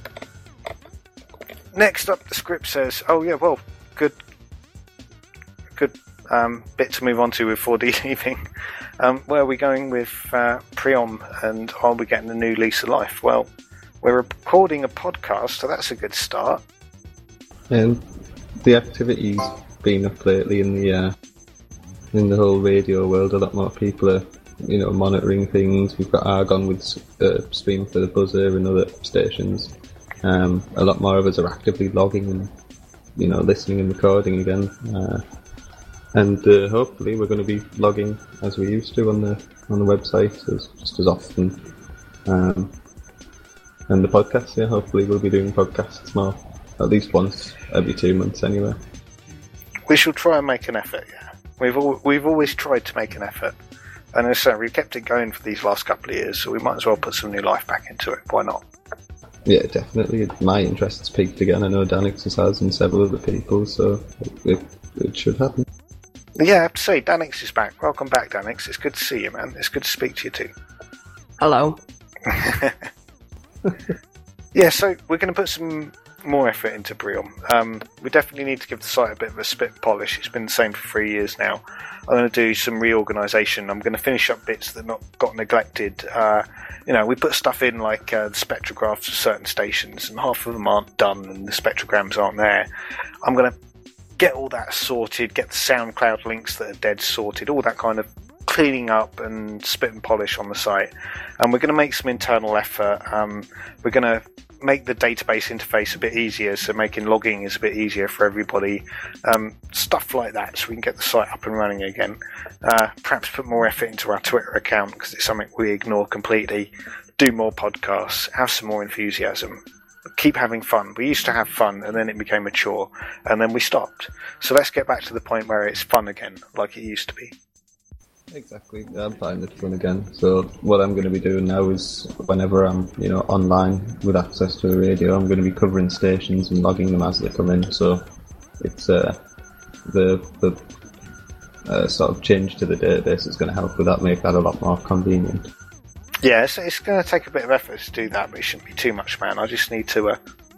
Next up, the script says, oh yeah, well, good good um, bit to move on to with four D leaving. Um, where are we going with uh, Priom, and are we getting a new lease of life? Well, we're recording a podcast, so that's a good start. Um, the activity's been up lately in the uh, in the whole radio world. A lot more people are, you know, monitoring things. We've got Argon with uh, Stream for the Buzzer and other stations. Um, a lot more of us are actively logging and, you know, listening and recording again. Uh, and uh, hopefully we're going to be logging as we used to on the on the website as just as often. Um, and the podcast, yeah, hopefully we'll be doing podcasts more, at least once every two months anyway. We shall try and make an effort, yeah. We've al- we've always tried to make an effort. And as I say, we've kept it going for these last couple of years, so we might as well put some new life back into it. Why not? Yeah, definitely. My interest's peaked again. I know Danix has and several other people, so it, it should happen. Yeah, I have to say, Danix is back. Welcome back, Danix. It's good to see you, man. It's good to speak to you too. Hello. Yeah, so we're going to put some more effort into Priom. Um, we definitely need to give the site a bit of a spit polish. It's been the same for three years now. I'm going to do some reorganisation. I'm going to finish up bits that not got neglected. Uh, you know, we put stuff in like uh, the spectrographs of certain stations, and half of them aren't done, and the spectrograms aren't there. I'm going to get all that sorted, get the SoundCloud links that are dead sorted, all that kind of cleaning up and spit and polish on the site. And we're going to make some internal effort. Um, we're going to make the database interface a bit easier, so making logging is a bit easier for everybody. Um, stuff like that, so we can get the site up and running again. Uh, perhaps put more effort into our Twitter account, because it's something we ignore completely. Do more podcasts, have some more enthusiasm. Keep having fun. We used to have fun, and then it became a chore, and then we stopped. So let's get back to the point where it's fun again, like it used to be. Exactly. I'm fine with fun again. So what I'm going to be doing now is, whenever I'm, you know, online with access to a radio, I'm going to be covering stations and logging them as they come in. So it's uh, the the uh, sort of change to the database is going to help with that, make that a lot more convenient. Yeah, it's, it's going to take a bit of effort to do that, but it shouldn't be too much, man. I just need to... Uh...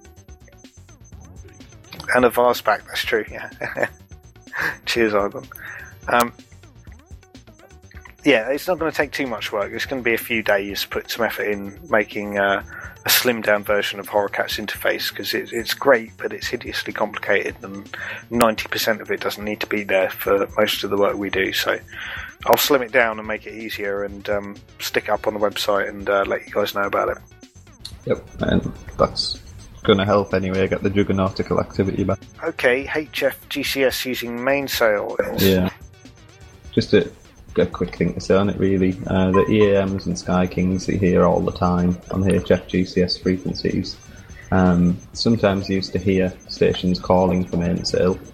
And a vase back, that's true, yeah. Cheers, Argon. Um, yeah, it's not going to take too much work. It's going to be a few days, put some effort in making uh, a slimmed-down version of HorrorCat's interface, because it, it's great, but it's hideously complicated, and ninety percent of it doesn't need to be there for most of the work we do, so... I'll slim it down and make it easier and um, stick it up on the website and uh, let you guys know about it. Yep, and that's going to help anyway, get the Juggernautical activity back. Okay, H F G C S using mainsail. Is... Yeah. Just a, a quick thing to say on it, really. Uh, the E A Ms and Sky Kings that you hear all the time on H F G C S frequencies, um, sometimes you used to hear stations calling for mainsail.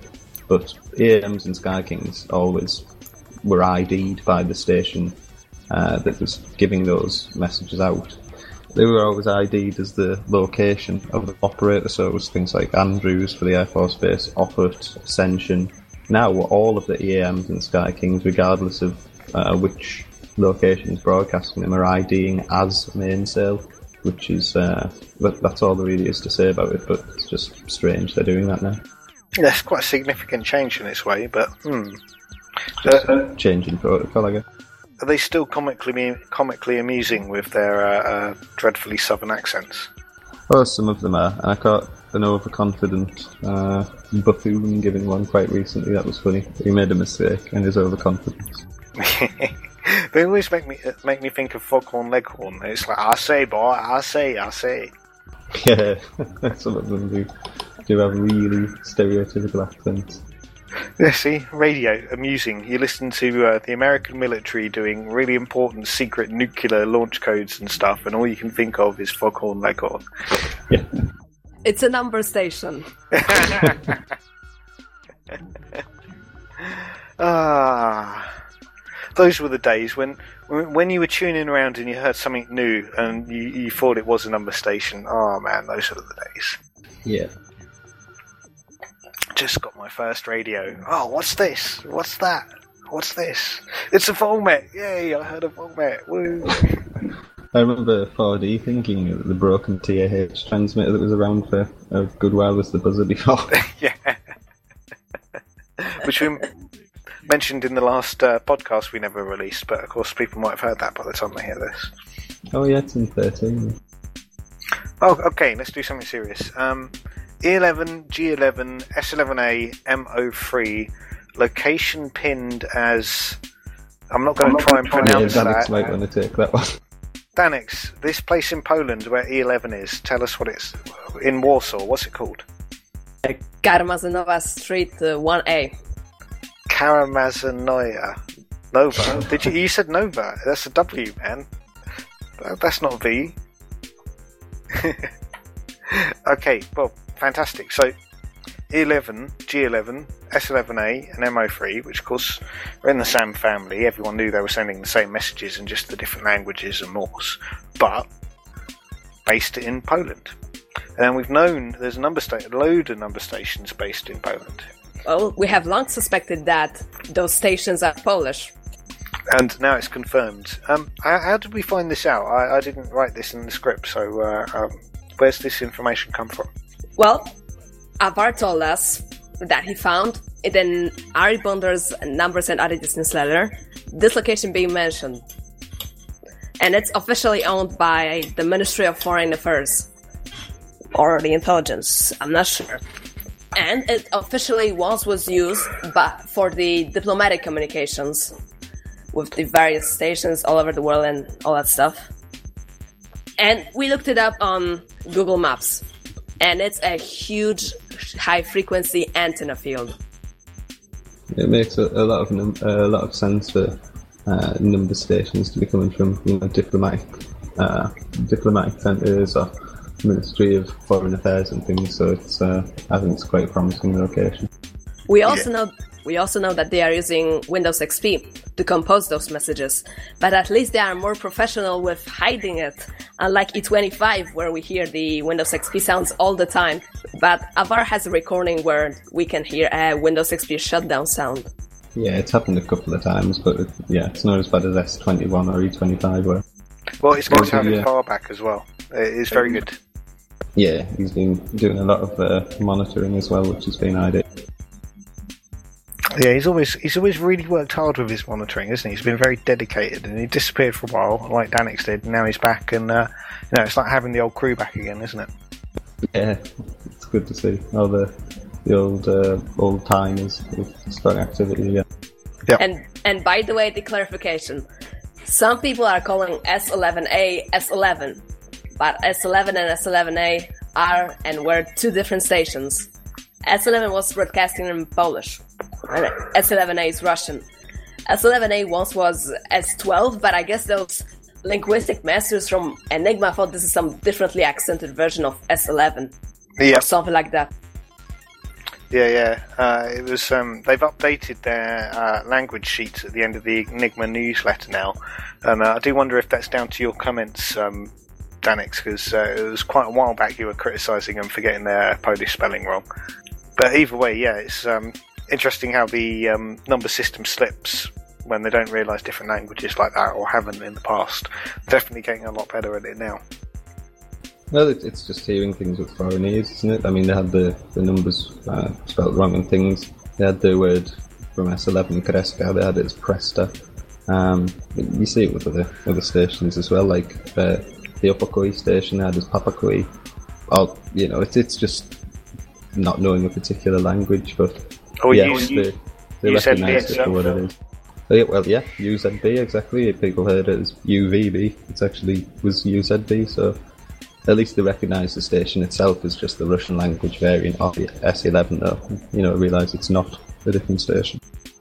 but A Ms and Sky Kings always were I D'd by the station uh, that was giving those messages out. They were always I D'd as the location of the operator, so it was things like Andrews for the Air Force Base, Offutt, Ascension. Now all of the E A Ms and Sky Kings, regardless of uh, which location is broadcasting them, are IDing as mainsail, which is, uh, that, that's all there really is to say about it, but it's just strange they're doing that now. Yeah, it's quite a significant change in its way, but hmm. Just Uh, changing protocol, I guess. Are they still comically comically amusing with their uh, uh, dreadfully southern accents? Oh, some of them are, and I caught an overconfident uh, buffoon giving one quite recently. That was funny. He made a mistake in his overconfidence. They always make me make me think of Foghorn Leghorn. It's like, I say, boy, I say, I say. Yeah, some of them do, do have really stereotypical accents. Yeah, see, radio, amusing. You listen to uh, the American military doing really important secret nuclear launch codes and stuff, and all you can think of is Foghorn Leghorn. Yeah. It's a number station. Ah, those were the days when when you were tuning around and you heard something new and you, you thought it was a number station. Oh man, those were the days. Yeah. Just got my first radio. Oh, what's this? What's that? What's this? It's a Volmet. Yay, I heard a Volmet. Woo. I remember four D thinking that the broken T A H transmitter that was around for a good while was the buzzer before. Yeah. Which we mentioned in the last uh, podcast we never released, but of course people might have heard that by the time they hear this. Oh yeah, it's in thirteen. Oh, okay, let's do something serious. Um, E eleven, G eleven, S eleven A, M O three, location pinned as... I'm not going to try and Yeah, pronounce Danix that. might want to take that one. Danix, this place in Poland where E eleven is, tell us what it's... In Warsaw, what's it called? Karamazinowa Street uh, one A. Karamazinowa. Nova. Did you? You said Nova. That's a W, man. That- That's not a V. Okay, well, fantastic. So, E eleven, G eleven, S eleven A, and M O three, which of course are in the same family. Everyone knew they were sending the same messages in just the different languages and Morse, but based in Poland. And we've known there's a number sta- a load of number stations based in Poland. Well, we have long suspected that those stations are Polish. And now it's confirmed. Um, how, how did we find this out? I, I didn't write this in the script, so uh, um, where's this information come from? Well, Avar told us that he found it in Ari Bonder's Numbers and Oddities newsletter, this location being mentioned. And it's officially owned by the Ministry of Foreign Affairs. Or the intelligence, I'm not sure. And it officially once was used but for the diplomatic communications with the various stations all over the world and all that stuff. And we looked it up on Google Maps. And it's a huge high-frequency antenna field. It makes a, a lot of num- a lot of sense for uh, number stations to be coming from, you know, diplomatic uh, diplomatic centres or Ministry of Foreign Affairs and things. So it's uh, I think it's quite a promising location. We also know we also know that they are using Windows X P to compose those messages, but at least they are more professional with hiding it, unlike E twenty-five, where we hear the Windows X P sounds all the time. But Avar has a recording where we can hear a Windows X P shutdown sound. Yeah, it's happened a couple of times, but it, yeah, it's not as bad as S twenty-one or E twenty-five were. Well, it's going to Also, have it yeah. far back as well. It's very good. Yeah, he's been doing a lot of uh, monitoring as well, which has been ideal. Yeah, he's always he's always really worked hard with his monitoring, isn't he? He's been very dedicated, and he disappeared for a while, like Danix did, and now he's back, and uh, you know, it's like having the old crew back again, isn't it? Yeah, it's good to see all the the old uh, old timers with strong activity again. Yeah. And and by the way, the clarification: some people are calling S eleven A S eleven, but S eleven and S eleven A are and were two different stations. S eleven was broadcasting in Polish, and S eleven A is Russian. S eleven A once was S twelve, but I guess those linguistic masters from Enigma thought this is some differently accented version of S eleven, Yeah. or something like that. Yeah, yeah. Uh, it was. Um, they've updated their uh, language sheets at the end of the Enigma newsletter now, and uh, I do wonder if that's down to your comments, um, Danix, because uh, it was quite a while back you were criticising them for getting their Polish spelling wrong. But either way, yeah, it's um, interesting how the um, number system slips when they don't realise different languages like that, or haven't in the past. Definitely getting a lot better at it now. Well, it, it's just hearing things with foreign ears, isn't it? I mean, they had the, the numbers uh, spelled wrong and things. They had the word from S eleven, Kreska, they had it as Presta. Um, you see it with other other stations as well, like uh, the Upakoi station they had as Papakoi. Or, you know, it's, it's just not knowing a particular language, but Oh, yes, you, they, they you said recognise it for what it is. Oh, yeah, well, yeah, U Z B, exactly. People heard it as U V B. It actually was U Z B, so at least they recognise the station itself as just the Russian language variant of the S eleven, though. You know, realise it's not a different station.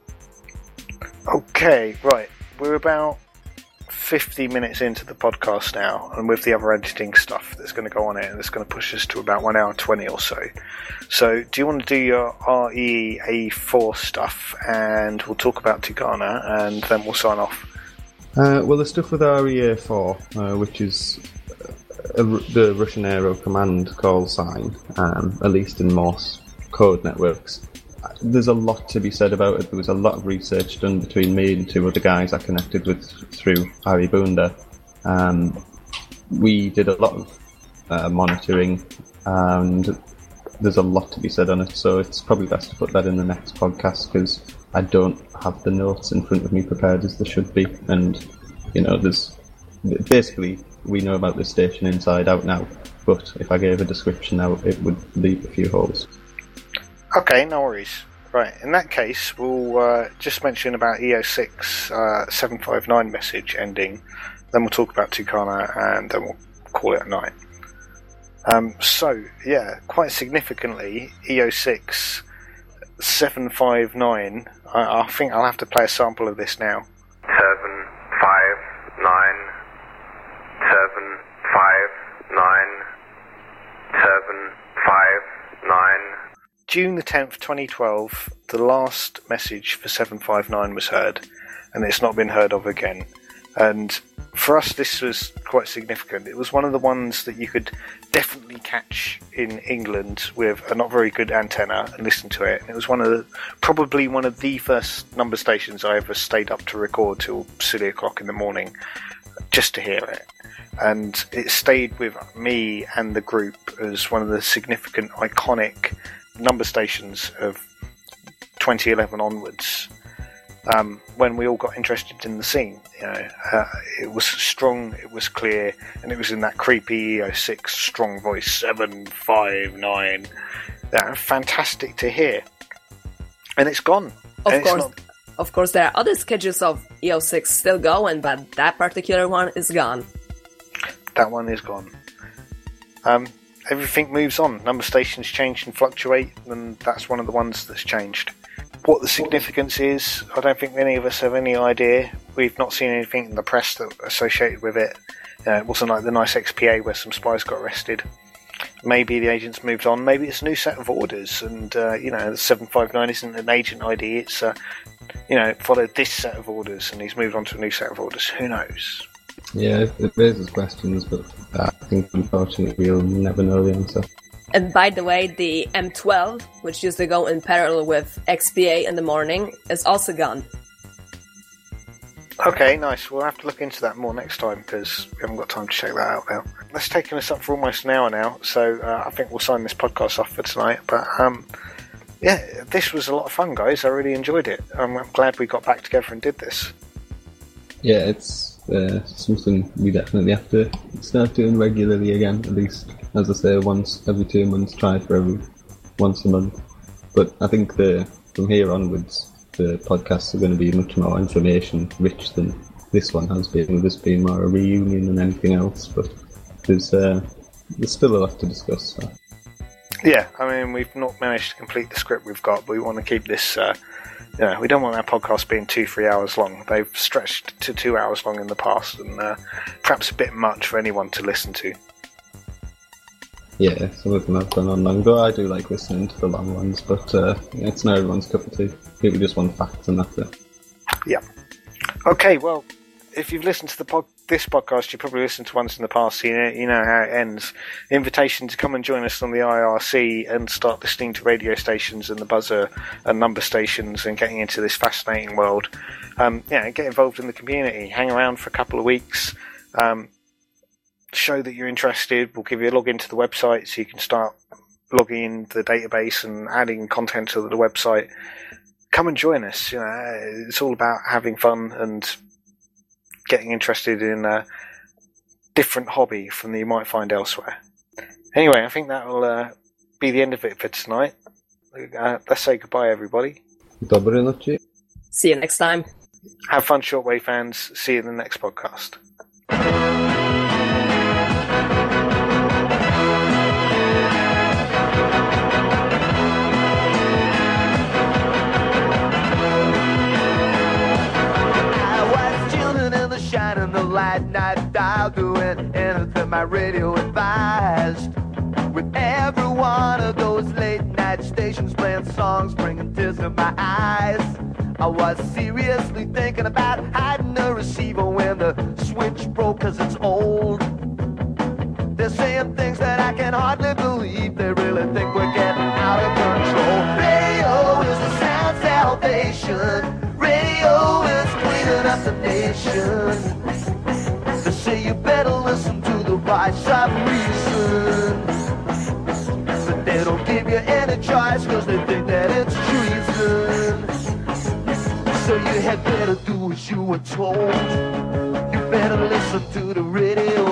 Okay, right. We're about fifty minutes into the podcast now, and with the other editing stuff that's going to go on it, and it's going to push us to about one hour twenty or so. So, do you want to do your R E A four stuff, and we'll talk about Tukana, and then we'll sign off? Uh, well, the stuff with R E A four, uh, which is a, the Russian Aero Command call sign, um, at least in most code networks. There's a lot to be said about it. There was a lot of research done between me and two other guys I connected with through Ari Bunda. Um, we did a lot of uh, monitoring, and there's a lot to be said on it, so it's probably best to put that in the next podcast, because I don't have the notes in front of me prepared as they should be, and, you know, there's basically, we know about this station inside out now, but if I gave a description now, it would leave a few holes. Okay, no worries. Right, in that case, we'll uh, just mention about E O six uh, seven five nine message ending, then we'll talk about Tukana, and then we'll call it a night. Um, so, yeah, quite significantly, E O six seven five nine, I, I think I'll have to play a sample of this now. seven five nine, seven five nine, seven five nine. June the tenth, twenty twelve, the last message for seven five nine was heard, and it's not been heard of again. And for us, this was quite significant. It was one of the ones that you could definitely catch in England with a not very good antenna and listen to it. And it was one of the, probably one of the first number stations I ever stayed up to record till silly o'clock in the morning just to hear it. And it stayed with me and the group as one of the significant, iconic number stations of twenty eleven onwards, um, when we all got interested in the scene. You know, uh, it was strong, it was clear, and it was in that creepy E O six strong voice, seven five nine. Yeah, fantastic to hear. And it's gone. Of and course, not... of course, there are other schedules of E O six still going, but that particular one is gone. That one is gone. Um, everything moves on. Number stations change and fluctuate, and that's one of the ones that's changed. What the significance is, I don't think any of us have any idea. We've not seen anything in the press that associated with it. Uh, it wasn't like the nice X P A where some spies got arrested. Maybe the agents moved on. Maybe it's a new set of orders, and uh, you know, the seven five nine isn't an agent I D. It's uh, you know, followed this set of orders, and he's moved on to a new set of orders. Who knows? Yeah, it raises questions, but I think unfortunately we'll never know the answer. And by the way, the M twelve, which used to go in parallel with X P A in the morning, is also gone. Okay, nice. We'll have to look into that more next time, because we haven't got time to check that out now. That's taken us up for almost an hour now, so uh, I think we'll sign this podcast off for tonight. But um, yeah, this was a lot of fun, guys. I really enjoyed it. I'm, I'm glad we got back together and did this. Yeah, it's uh, something we definitely have to start doing regularly again, at least, as I say, once every two months, try for every once a month. But I think the from here onwards, the podcasts are going to be much more information rich than this one has been, with this being more a reunion than anything else. But there's uh, there's still a lot to discuss. So. Yeah, I mean, we've not managed to complete the script we've got, but we want to keep this. Uh, you know, we don't want our podcast being two, three hours long. They've stretched to two hours long in the past, and uh, perhaps a bit much for anyone to listen to. Yeah, some of them have gone on long, though I do like listening to the long ones, but uh, yeah, it's not everyone's cup of tea. People just want facts and that's it. Yeah. Okay, well, if you've listened to the pod- this podcast, you probably listened to ones in the past, so you know, you know how it ends. The invitation to come and join us on the I R C and start listening to radio stations and the buzzer and number stations and getting into this fascinating world. Um, yeah, get involved in the community. Hang around for a couple of weeks. Um, show that you're interested. We'll give you a login to the website so you can start logging into the database and adding content to the website. Come and join us. You know, it's all about having fun and getting interested in a different hobby from that you might find elsewhere. Anyway, I think that will uh, be the end of it for tonight. Uh, let's say goodbye, everybody. Dobry noci. See you next time. Have fun, Shortwave fans. See you in the next podcast. Shining the light night dial, doing anything my radio advised. With every one of those late night stations playing songs, bringing tears to my eyes. I was seriously thinking about hiding the receiver when the switch broke, cause it's old. They're saying things that I can hardly believe. They really think we're getting out of control. Radio is the sound salvation. Radio is cleaning up the nation. They say you better listen to the voice of reason, but they don't give you any choice cause they think that it's treason. So you had better do as you were told. You better listen to the radio.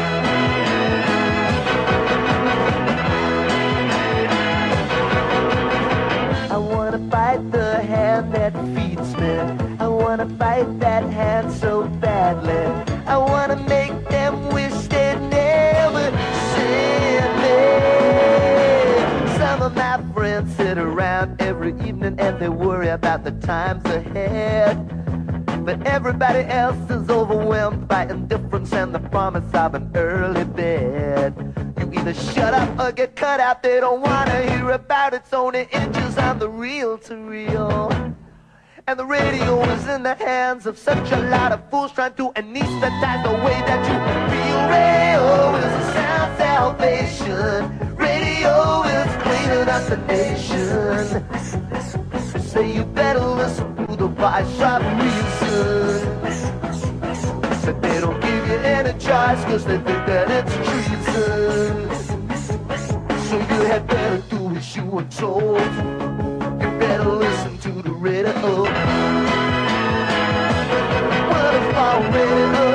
I wanna fight the hand that feeds me. I wanna fight that hand so badly. I wanna make them wish they'd never seen me. Some of my friends sit around every evening and they worry about the times ahead. But everybody else is overwhelmed by indifference and the promise of an early bed. You either shut up or get cut out. They don't wanna hear about it's only inches on the reel to reel. And the radio is in the hands of such a lot of fools trying to anesthetize the way that you feel. Radio is a sound salvation. Radio is cleaning up the nation. Say you better listen to the voice of reason. But they don't give you any choice cause they think that it's treason. So you had better do as you were told. You better listen to the radio. What if I radio?